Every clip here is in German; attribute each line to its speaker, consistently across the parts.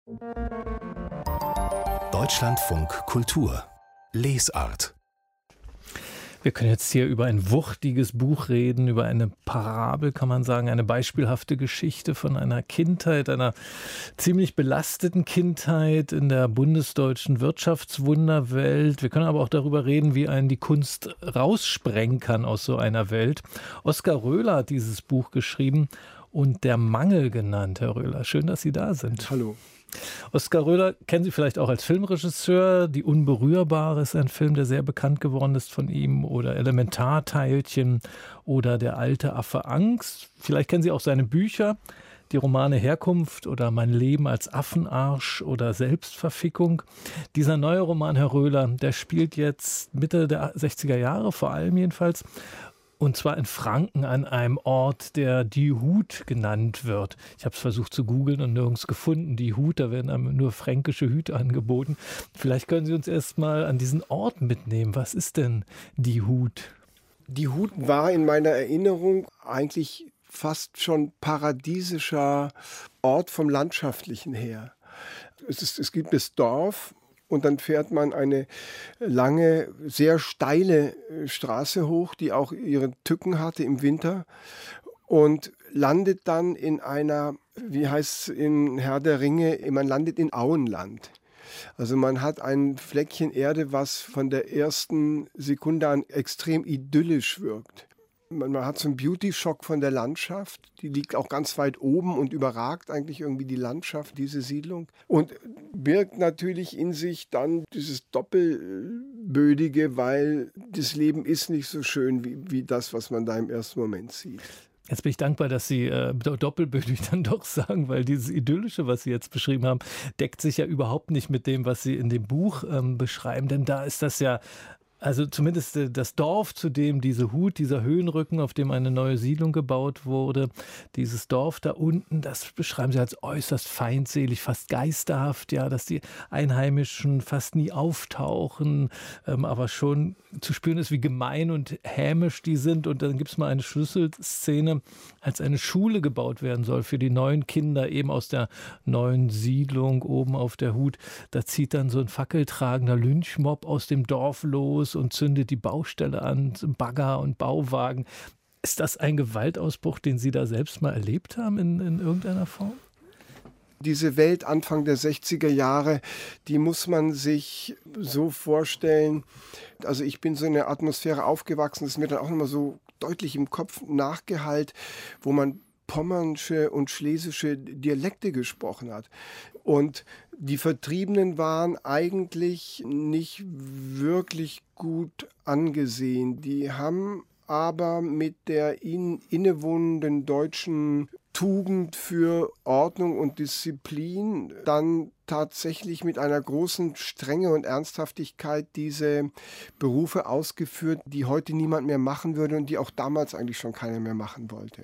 Speaker 1: Deutschlandfunk Kultur Lesart.
Speaker 2: Wir können jetzt hier über ein wuchtiges Buch reden, über eine Parabel, kann man sagen, eine beispielhafte Geschichte von einer Kindheit, einer ziemlich belasteten Kindheit in der bundesdeutschen Wirtschaftswunderwelt. Wir können aber auch darüber reden, wie einen die Kunst raussprengen kann aus so einer Welt. Oskar Röhler hat dieses Buch geschrieben und Der Mangel genannt, Herr Röhler. Schön, dass Sie da sind.
Speaker 3: Hallo.
Speaker 2: Oskar Röhler kennen Sie vielleicht auch als Filmregisseur. Die Unberührbare ist ein Film, der sehr bekannt geworden ist von ihm. Oder Elementarteilchen oder Der alte Affe Angst. Vielleicht kennen Sie auch seine Bücher. Die Romane Herkunft oder Mein Leben als Affenarsch oder Selbstverfickung. Dieser neue Roman, Herr Röhler, der spielt jetzt Mitte der 60er Jahre, vor allem jedenfalls. Und zwar in Franken an einem Ort, der Die Hut genannt wird. Ich habe es versucht zu googeln und nirgends gefunden. Die Hut, da werden einem nur fränkische Hüte angeboten. Vielleicht können Sie uns erst mal an diesen Ort mitnehmen. Was ist denn Die Hut?
Speaker 3: Die Hut war in meiner Erinnerung eigentlich fast schon paradiesischer Ort vom Landschaftlichen her. Es gibt das Dorf. Und dann fährt man eine lange, sehr steile Straße hoch, die auch ihre Tücken hatte im Winter und landet dann in einer, wie heißt es in Herr der Ringe, man landet in Auenland. Also man hat ein Fleckchen Erde, was von der ersten Sekunde an extrem idyllisch wirkt. Man hat so einen Beauty-Schock von der Landschaft. Die liegt auch ganz weit oben und überragt eigentlich irgendwie die Landschaft, diese Siedlung. Und birgt natürlich in sich dann dieses Doppelbödige, weil das Leben ist nicht so schön wie das, was man da im ersten Moment sieht.
Speaker 2: Jetzt bin ich dankbar, dass Sie doppelbödig dann doch sagen, weil dieses Idyllische, was Sie jetzt beschrieben haben, deckt sich ja überhaupt nicht mit dem, was Sie in dem Buch beschreiben. Denn da ist das ja... Also zumindest das Dorf, zu dem diese Hut, dieser Höhenrücken, auf dem eine neue Siedlung gebaut wurde, dieses Dorf da unten, das beschreiben Sie als äußerst feindselig, fast geisterhaft, ja, dass die Einheimischen fast nie auftauchen, aber schon zu spüren ist, wie gemein und hämisch die sind. Und dann gibt es mal eine Schlüsselszene, als eine Schule gebaut werden soll für die neuen Kinder, eben aus der neuen Siedlung oben auf der Hut. Da zieht dann so ein fackeltragender Lynchmob aus dem Dorf los und zündet die Baustelle an, Bagger und Bauwagen. Ist das ein Gewaltausbruch, den Sie da selbst mal erlebt haben in irgendeiner Form?
Speaker 3: Diese Welt Anfang der 60er Jahre, die muss man sich so vorstellen. Also ich bin so in einer Atmosphäre aufgewachsen, das ist mir dann auch nochmal so deutlich im Kopf nachgehallt, wo man pommernsche und schlesische Dialekte gesprochen hat. Und die Vertriebenen waren eigentlich nicht wirklich gut angesehen. Die haben aber mit der innewohnenden deutschen Tugend für Ordnung und Disziplin dann tatsächlich mit einer großen Strenge und Ernsthaftigkeit diese Berufe ausgeführt, die heute niemand mehr machen würde und die auch damals eigentlich schon keiner mehr machen wollte.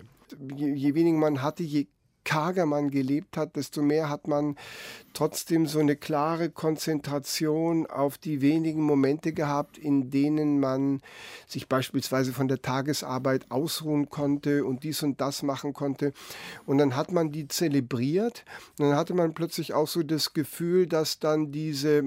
Speaker 3: Je weniger man hatte, je karger man gelebt hat, desto mehr hat man trotzdem so eine klare Konzentration auf die wenigen Momente gehabt, in denen man sich beispielsweise von der Tagesarbeit ausruhen konnte und dies und das machen konnte. Und dann hat man die zelebriert. Und dann hatte man plötzlich auch so das Gefühl, dass dann diese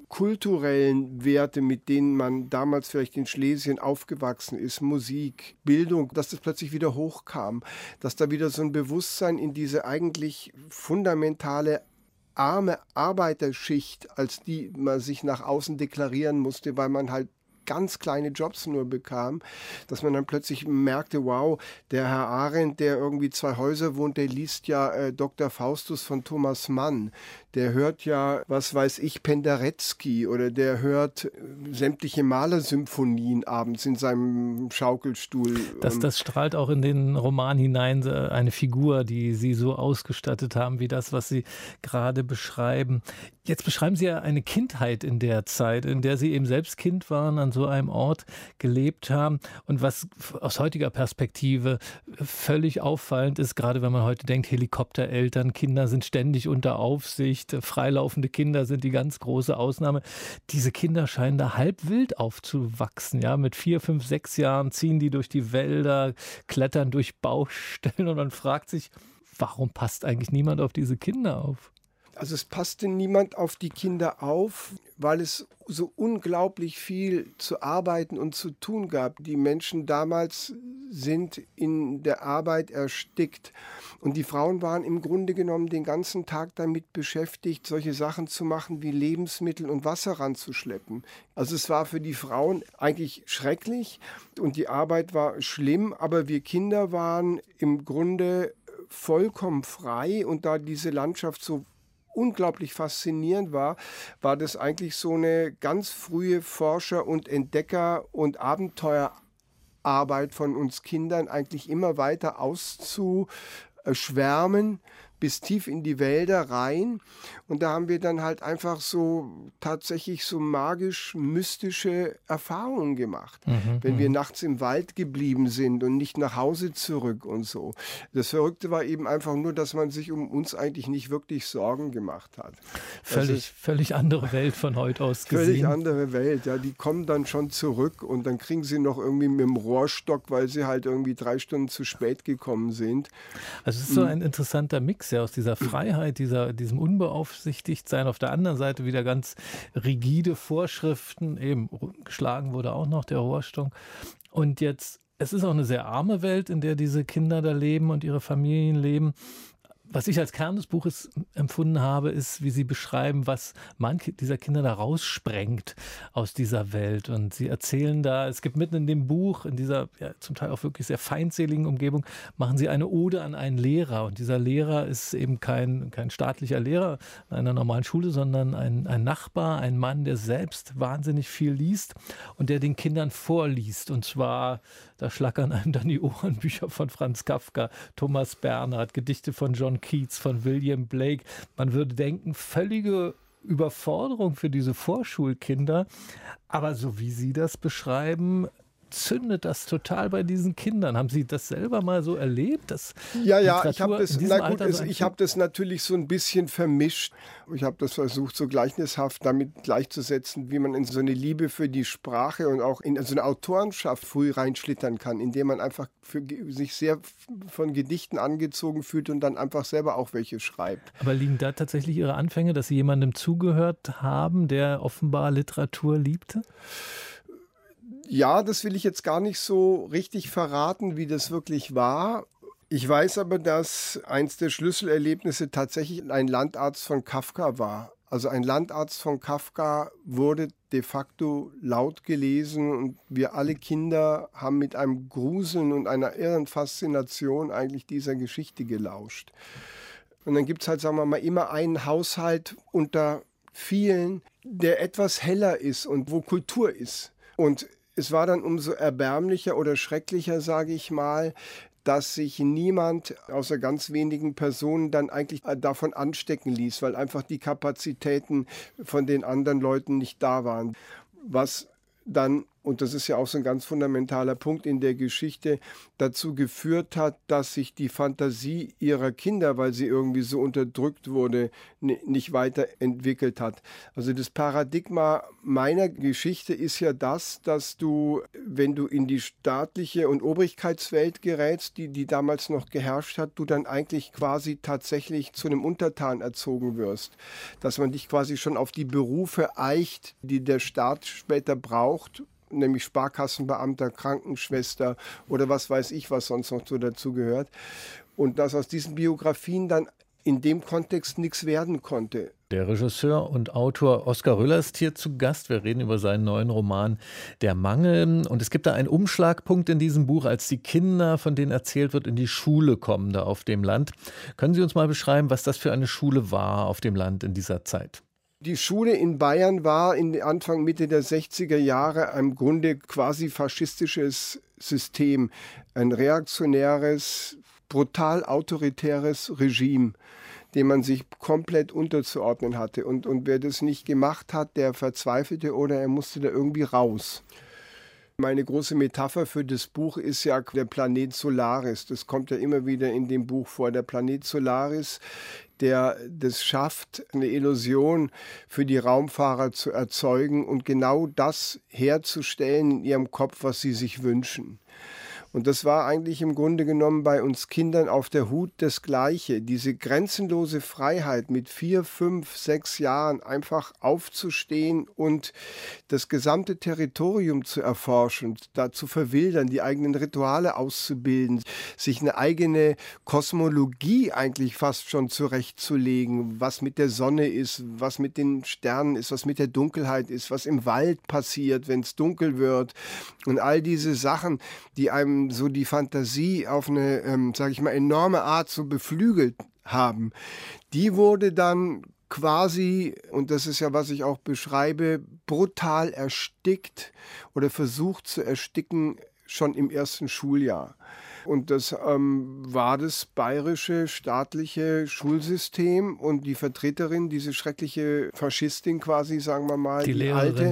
Speaker 3: kulturellen Werte, mit denen man damals vielleicht in Schlesien aufgewachsen ist, Musik, Bildung, dass das plötzlich wieder hochkam, dass da wieder so ein Bewusstsein in diese eigentlich fundamentale arme Arbeiterschicht, als die man sich nach außen deklarieren musste, weil man halt ganz kleine Jobs nur bekam, dass man dann plötzlich merkte, wow, der Herr Arendt, der irgendwie 2 Häuser wohnt, der liest ja Dr. Faustus von Thomas Mann, der hört ja, was weiß ich, Penderecki oder der hört sämtliche Malersymphonien abends in seinem Schaukelstuhl.
Speaker 2: Das strahlt auch in den Roman hinein, eine Figur, die Sie so ausgestattet haben, wie das, was Sie gerade beschreiben. Jetzt beschreiben Sie ja eine Kindheit in der Zeit, in der Sie eben selbst Kind waren, an so einem Ort gelebt haben. Und was aus heutiger Perspektive völlig auffallend ist, gerade wenn man heute denkt, Helikoptereltern, Kinder sind ständig unter Aufsicht, freilaufende Kinder sind die ganz große Ausnahme. Diese Kinder scheinen da halb wild aufzuwachsen. Ja? Mit 4, 5, 6 Jahren ziehen die durch die Wälder, klettern durch Baustellen und man fragt sich, warum passt eigentlich niemand auf diese Kinder auf?
Speaker 3: Also es passte niemand auf die Kinder auf, weil es so unglaublich viel zu arbeiten und zu tun gab. Die Menschen damals sind in der Arbeit erstickt. Und die Frauen waren im Grunde genommen den ganzen Tag damit beschäftigt, solche Sachen zu machen wie Lebensmittel und Wasser ranzuschleppen. Also es war für die Frauen eigentlich schrecklich und die Arbeit war schlimm, aber wir Kinder waren im Grunde vollkommen frei. Und da diese Landschaft so unglaublich faszinierend war, war das eigentlich so eine ganz frühe Forscher- und Entdecker- und Abenteuerarbeit von uns Kindern, eigentlich immer weiter auszuschwärmen bis tief in die Wälder rein. Und da haben wir dann halt einfach so tatsächlich so magisch-mystische Erfahrungen gemacht. Wenn wir nachts im Wald geblieben sind und nicht nach Hause zurück und so. Das Verrückte war eben einfach nur, dass man sich um uns eigentlich nicht wirklich Sorgen gemacht hat.
Speaker 2: Völlig andere Welt von heute aus gesehen.
Speaker 3: Völlig andere Welt, ja. Die kommen dann schon zurück und dann kriegen sie noch irgendwie mit dem Rohrstock, weil sie halt irgendwie 3 Stunden zu spät gekommen sind.
Speaker 2: Also es ist so ein interessanter Mix ja aus dieser Freiheit, diesem Unbeaufsichtigtsein, auf der anderen Seite wieder ganz rigide Vorschriften, eben geschlagen wurde auch noch der Rohrstock. Und jetzt, es ist auch eine sehr arme Welt, in der diese Kinder da leben und ihre Familien leben. Was ich als Kern des Buches empfunden habe, ist, wie Sie beschreiben, was manche dieser Kinder da raussprengt aus dieser Welt. Und Sie erzählen da, es gibt mitten in dem Buch, in dieser ja, zum Teil auch wirklich sehr feindseligen Umgebung, machen Sie eine Ode an einen Lehrer. Und dieser Lehrer ist eben kein staatlicher Lehrer in einer normalen Schule, sondern ein Nachbar, ein Mann, der selbst wahnsinnig viel liest und der den Kindern vorliest. Und zwar, da schlackern einem dann die Ohren, Bücher von Franz Kafka, Thomas Bernhard, Gedichte von John Keats, von William Blake. Man würde denken, völlige Überforderung für diese Vorschulkinder. Aber so wie Sie das beschreiben, zündet das total bei diesen Kindern. Haben Sie das selber mal so erlebt?
Speaker 3: Ja, ich habe das natürlich so ein bisschen vermischt. Ich habe das versucht, so gleichnishaft damit gleichzusetzen, wie man in so eine Liebe für die Sprache und auch in so eine Autorenschaft früh reinschlittern kann, indem man einfach sich sehr von Gedichten angezogen fühlt und dann einfach selber auch welche schreibt.
Speaker 2: Aber liegen da tatsächlich Ihre Anfänge, dass Sie jemandem zugehört haben, der offenbar Literatur liebte?
Speaker 3: Ja, das will ich jetzt gar nicht so richtig verraten, wie das wirklich war. Ich weiß aber, dass eins der Schlüsselerlebnisse tatsächlich ein Landarzt von Kafka war. Also ein Landarzt von Kafka wurde de facto laut gelesen und wir alle Kinder haben mit einem Gruseln und einer irren Faszination eigentlich dieser Geschichte gelauscht. Und dann gibt es halt, sagen wir mal, immer einen Haushalt unter vielen, der etwas heller ist und wo Kultur ist. Und es war dann umso erbärmlicher oder schrecklicher, sage ich mal, dass sich niemand außer ganz wenigen Personen dann eigentlich davon anstecken ließ, weil einfach die Kapazitäten von den anderen Leuten nicht da waren. Was dann, und das ist ja auch so ein ganz fundamentaler Punkt in der Geschichte, dazu geführt hat, dass sich die Fantasie ihrer Kinder, weil sie irgendwie so unterdrückt wurde, nicht weiterentwickelt hat. Also das Paradigma meiner Geschichte ist ja das, dass du, wenn du in die staatliche und Obrigkeitswelt gerätst, die damals noch geherrscht hat, du dann eigentlich quasi tatsächlich zu einem Untertan erzogen wirst. Dass man dich quasi schon auf die Berufe eicht, die der Staat später braucht, nämlich Sparkassenbeamter, Krankenschwester oder was weiß ich, was sonst noch so dazu gehört. Und dass aus diesen Biografien dann in dem Kontext nichts werden konnte.
Speaker 2: Der Regisseur und Autor Oskar Röller ist hier zu Gast. Wir reden über seinen neuen Roman Der Mangel. Und es gibt da einen Umschlagpunkt in diesem Buch, als die Kinder, von denen erzählt wird, in die Schule kommen, da auf dem Land. Können Sie uns mal beschreiben, was das für eine Schule war auf dem Land in dieser Zeit?
Speaker 3: Die Schule in Bayern war in Anfang, Mitte der 60er Jahre im Grunde quasi faschistisches System. Ein reaktionäres, brutal autoritäres Regime, dem man sich komplett unterzuordnen hatte. Und wer das nicht gemacht hat, der verzweifelte oder er musste da irgendwie raus. Meine große Metapher für das Buch ist ja der Planet Solaris. Das kommt ja immer wieder in dem Buch vor. Der Planet Solaris, der das schafft, eine Illusion für die Raumfahrer zu erzeugen und genau das herzustellen in ihrem Kopf, was sie sich wünschen. Und das war eigentlich im Grunde genommen bei uns Kindern auf der Hut das Gleiche. Diese grenzenlose Freiheit mit 4, 5, 6 Jahren einfach aufzustehen und das gesamte Territorium zu erforschen, da zu verwildern, die eigenen Rituale auszubilden, sich eine eigene Kosmologie eigentlich fast schon zurechtzulegen, was mit der Sonne ist, was mit den Sternen ist, was mit der Dunkelheit ist, was im Wald passiert, wenn es dunkel wird und all diese Sachen, die einem so die Fantasie auf eine, sage ich mal, enorme Art so beflügelt haben, die wurde dann quasi, und das ist ja, was ich auch beschreibe, brutal erstickt oder versucht zu ersticken schon im ersten Schuljahr. Und das war das bayerische staatliche Schulsystem und die Vertreterin, diese schreckliche Faschistin quasi, sagen wir mal,
Speaker 2: die Lehrerin,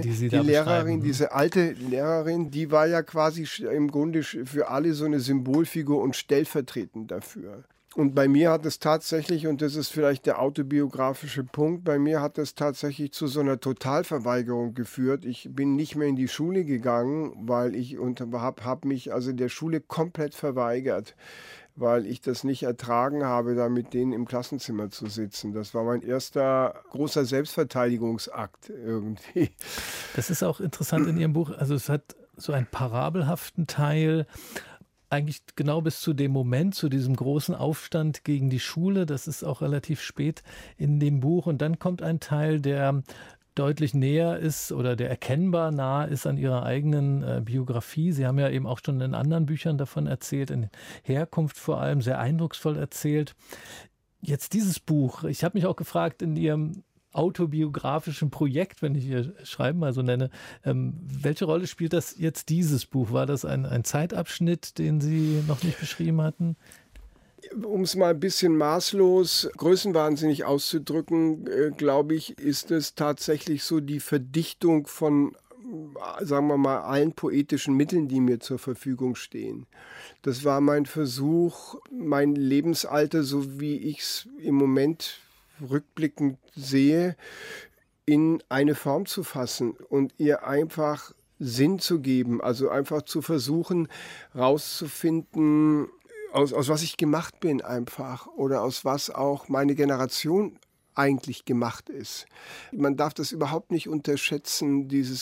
Speaker 3: diese alte Lehrerin, die war ja quasi im Grunde für alle so eine Symbolfigur und stellvertretend dafür. Und bei mir hat es tatsächlich, und das ist vielleicht der autobiografische Punkt, bei mir hat es tatsächlich zu so einer Totalverweigerung geführt. Ich bin nicht mehr in die Schule gegangen, weil ich hab mich also der Schule komplett verweigert, weil ich das nicht ertragen habe, da mit denen im Klassenzimmer zu sitzen. Das war mein erster großer Selbstverteidigungsakt irgendwie.
Speaker 2: Das ist auch interessant in Ihrem Buch. Also es hat so einen parabelhaften Teil, eigentlich genau bis zu dem Moment, zu diesem großen Aufstand gegen die Schule. Das ist auch relativ spät in dem Buch. Und dann kommt ein Teil, der deutlich näher ist oder der erkennbar nah ist an Ihrer eigenen Biografie. Sie haben ja eben auch schon in anderen Büchern davon erzählt, in Herkunft vor allem, sehr eindrucksvoll erzählt. Jetzt dieses Buch. Ich habe mich auch gefragt, in Ihrem autobiografischen Projekt, wenn ich Ihr Schreiben mal so nenne, welche Rolle spielt das jetzt, dieses Buch? War das ein Zeitabschnitt, den Sie noch nicht beschrieben hatten?
Speaker 3: Um es mal ein bisschen maßlos, größenwahnsinnig auszudrücken, glaube ich, ist es tatsächlich so die Verdichtung von, sagen wir mal, allen poetischen Mitteln, die mir zur Verfügung stehen. Das war mein Versuch, mein Lebensalter, so wie ich es im Moment rückblickend sehe, in eine Form zu fassen und ihr einfach Sinn zu geben, also einfach zu versuchen, rauszufinden, aus was ich gemacht bin einfach oder aus was auch meine Generation eigentlich gemacht ist. Man darf das überhaupt nicht unterschätzen, dieses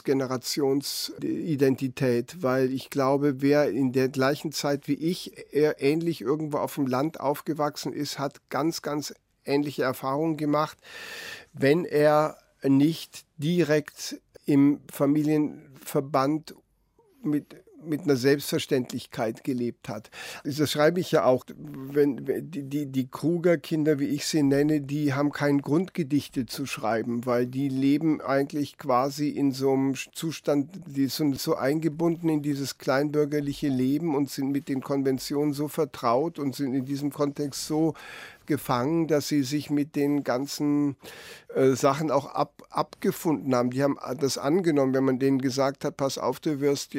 Speaker 3: Generationsidentität, weil ich glaube, wer in der gleichen Zeit wie ich eher ähnlich irgendwo auf dem Land aufgewachsen ist, hat ganz, ganz ähnliche Erfahrungen gemacht, wenn er nicht direkt im Familienverband mit einer Selbstverständlichkeit gelebt hat. Das schreibe ich ja auch, wenn die Kruger-Kinder, wie ich sie nenne, die haben keinen Grund, Gedichte zu schreiben, weil die leben eigentlich quasi in so einem Zustand, die sind so eingebunden in dieses kleinbürgerliche Leben und sind mit den Konventionen so vertraut und sind in diesem Kontext so gefangen, dass sie sich mit den ganzen Sachen auch abgefunden haben. Die haben das angenommen, wenn man denen gesagt hat, pass auf, du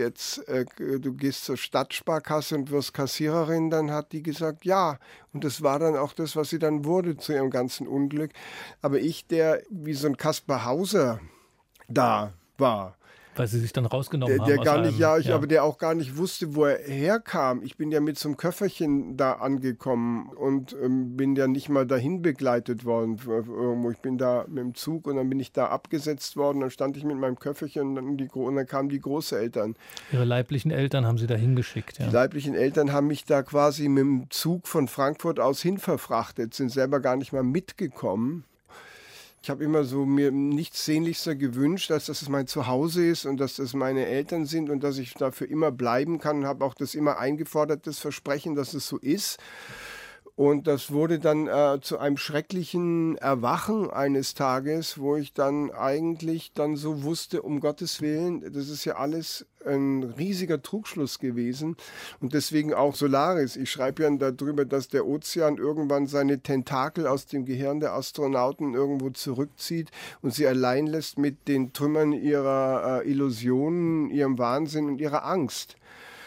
Speaker 3: gehst zur Stadtsparkasse und wirst Kassiererin, dann hat die gesagt, ja. Und das war dann auch das, was sie dann wurde zu ihrem ganzen Unglück. Aber ich, der wie so ein Kaspar Hauser da war,
Speaker 2: weil Sie sich dann rausgenommen haben.
Speaker 3: Der gar nicht, aber der auch gar nicht wusste, wo er herkam. Ich bin ja mit so einem Köfferchen da angekommen und bin ja nicht mal dahin begleitet worden. Ich bin da mit dem Zug und dann bin ich da abgesetzt worden. Dann stand ich mit meinem Köfferchen und dann kamen die Großeltern.
Speaker 2: Ihre leiblichen Eltern haben Sie da hingeschickt, ja?
Speaker 3: Die leiblichen Eltern haben mich da quasi mit dem Zug von Frankfurt aus hinverfrachtet, sind selber gar nicht mal mitgekommen. Ich habe immer so mir nichts sehnlichster gewünscht, als dass es mein Zuhause ist und dass das meine Eltern sind und dass ich dafür immer bleiben kann und habe auch das immer eingefordert, das Versprechen, dass es so ist. Und das wurde dann zu einem schrecklichen Erwachen eines Tages, wo ich dann eigentlich dann so wusste, um Gottes Willen, das ist ja alles ein riesiger Trugschluss gewesen. Und deswegen auch Solaris. Ich schreibe ja darüber, dass der Ozean irgendwann seine Tentakel aus dem Gehirn der Astronauten irgendwo zurückzieht und sie allein lässt mit den Trümmern ihrer Illusionen, ihrem Wahnsinn und ihrer Angst.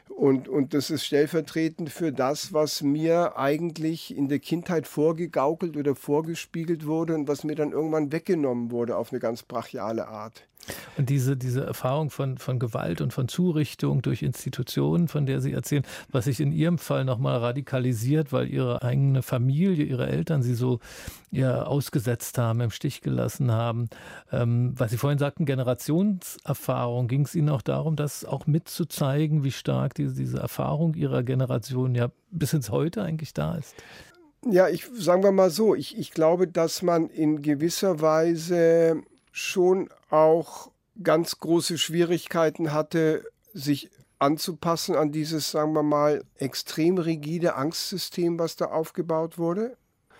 Speaker 3: Und das ist stellvertretend für das, was mir eigentlich in der Kindheit vorgegaukelt oder vorgespiegelt wurde und was mir dann irgendwann weggenommen wurde auf eine ganz brachiale Art.
Speaker 2: Und diese Erfahrung von Gewalt und von Zurichtung durch Institutionen, von der Sie erzählen, was sich in Ihrem Fall nochmal radikalisiert, weil Ihre eigene Familie, Ihre Eltern Sie so ausgesetzt haben, im Stich gelassen haben. Was Sie vorhin sagten, Generationserfahrung, ging es Ihnen auch darum, das auch mitzuzeigen, wie stark diese Erfahrung Ihrer Generation ja bis ins Heute eigentlich da ist?
Speaker 3: Ja, sagen wir mal so, ich glaube, dass man in gewisser Weise schon auch ganz große Schwierigkeiten hatte, sich anzupassen an dieses, sagen wir mal, extrem rigide Angstsystem, was da aufgebaut wurde.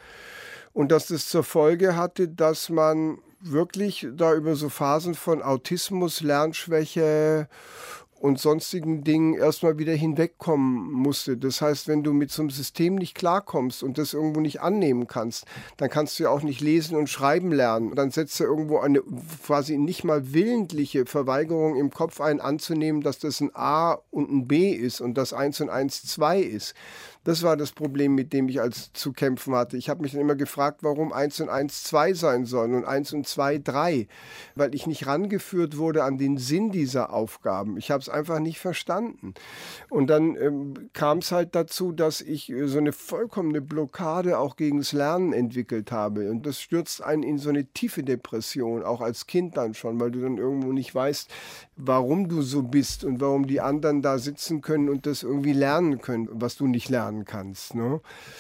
Speaker 3: Und dass das zur Folge hatte, dass man wirklich da über so Phasen von Autismus, Lernschwäche und sonstigen Dingen erstmal wieder hinwegkommen musste. Das heißt, wenn du mit so einem System nicht klarkommst und das irgendwo nicht annehmen kannst, dann kannst du ja auch nicht lesen und schreiben lernen. Dann setzt du irgendwo eine quasi nicht mal willentliche Verweigerung im Kopf ein, anzunehmen, dass das ein A und ein B ist und das 1 und 1 2 ist. Das war das Problem, mit dem ich zu kämpfen hatte. Ich habe mich dann immer gefragt, warum 1 und 1 2 sein sollen und 1 und 2 3, weil ich nicht rangeführt wurde an den Sinn dieser Aufgaben. Ich habe es einfach nicht verstanden. Und dann kam es halt dazu, dass ich so eine vollkommene Blockade auch gegen das Lernen entwickelt habe. Und das stürzt einen in so eine tiefe Depression, auch als Kind dann schon, weil du dann irgendwo nicht weißt, warum du so bist und warum die anderen da sitzen können und das irgendwie lernen können, was du nicht lernen kannst. Ne?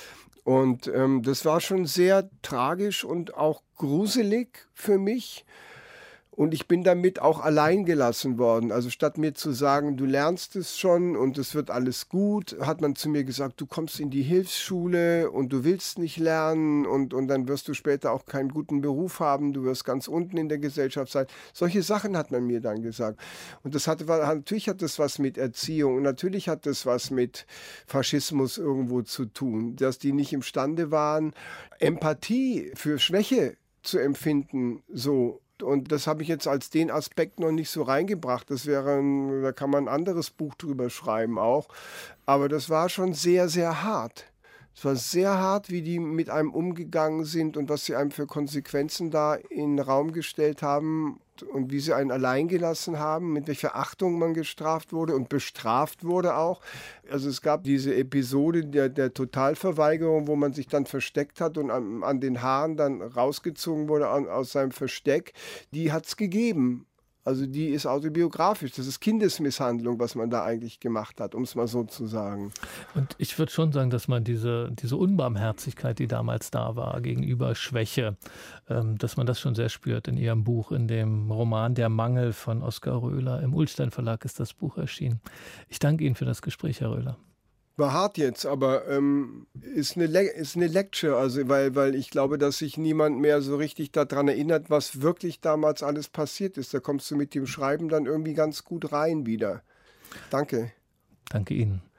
Speaker 3: Und das war schon sehr tragisch und auch gruselig für mich. Und ich bin damit auch allein gelassen worden. Also statt mir zu sagen, du lernst es schon und es wird alles gut, hat man zu mir gesagt, du kommst in die Hilfsschule und du willst nicht lernen und dann wirst du später auch keinen guten Beruf haben, du wirst ganz unten in der Gesellschaft sein. Solche Sachen hat man mir dann gesagt. Und natürlich hat das was mit Erziehung und natürlich hat das was mit Faschismus irgendwo zu tun, dass die nicht imstande waren, Empathie für Schwäche zu empfinden, so. Und das habe ich jetzt als den Aspekt noch nicht so reingebracht. Da kann man ein anderes Buch drüber schreiben auch. Aber das war schon sehr, sehr hart. Es war sehr hart, wie die mit einem umgegangen sind und was sie einem für Konsequenzen da in den Raum gestellt haben und wie sie einen allein gelassen haben, mit welcher Achtung man gestraft wurde und bestraft wurde auch. Also es gab diese Episode der Totalverweigerung, wo man sich dann versteckt hat und an den Haaren dann rausgezogen wurde aus seinem Versteck. Die hat es gegeben. Also die ist autobiografisch. Das ist Kindesmisshandlung, was man da eigentlich gemacht hat, um es mal so zu sagen.
Speaker 2: Und ich würde schon sagen, dass man diese Unbarmherzigkeit, die damals da war, gegenüber Schwäche, dass man das schon sehr spürt in Ihrem Buch, in dem Roman Der Mangel von Oskar Röhler. Im Ullstein Verlag ist das Buch erschienen. Ich danke Ihnen für das Gespräch, Herr Röhler.
Speaker 3: War hart jetzt, aber ist eine Lecture, also weil ich glaube, dass sich niemand mehr so richtig daran erinnert, was wirklich damals alles passiert ist. Da kommst du mit dem Schreiben dann irgendwie ganz gut rein wieder. Danke.
Speaker 2: Danke Ihnen.